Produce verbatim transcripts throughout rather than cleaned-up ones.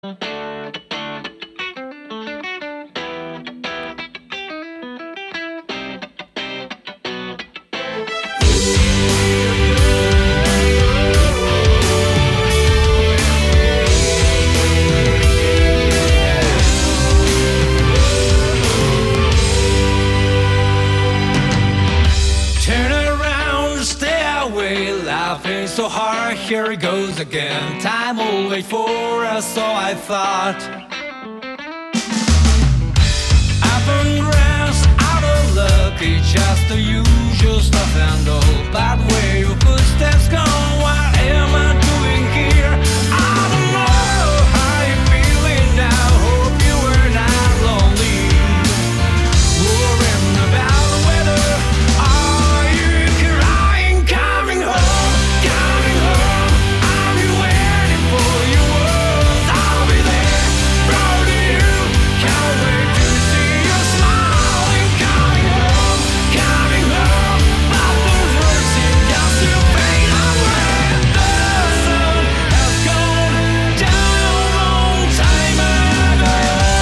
Turn around, stay away, laughing so hard, here it goes again. Time will wait for us, so I thought. Up and grass, out of luck, it's just the usual stuff and all. But where your footsteps go, what am I doing here? I don't know how you're feeling now, hope you were not lonely. Worrying about the weather, are you crying? Coming home, coming home, I'll be waiting for your words. I'll be there, proud of you, can't wait to see you smiling. Coming home, coming home, but those words seem just to fade away. The sun has gone down long time ago.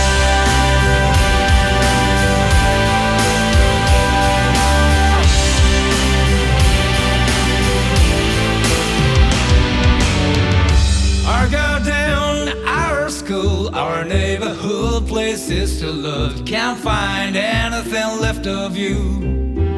Our garden, our school, our neighborhood, places to love. Can't find anything left of you.